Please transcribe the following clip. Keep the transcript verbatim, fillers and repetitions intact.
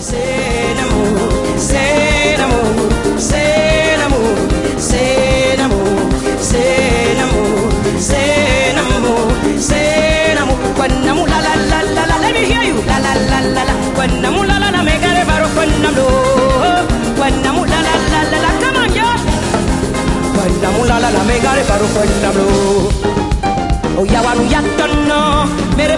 C'est l'amour, c'est l'amour, c'est l'amour, c'est l'amour, c'est l'amour, c'est l'amour, c'est l'amour. Quannamu la la la la la, let me hear you. La la la la la. Quannamu la la la, make it baro quannamu. Quannamu la la la la la, come on yo. Quannamu la la la, make it baro quannamu. Oh ya wanu ya tonno, mere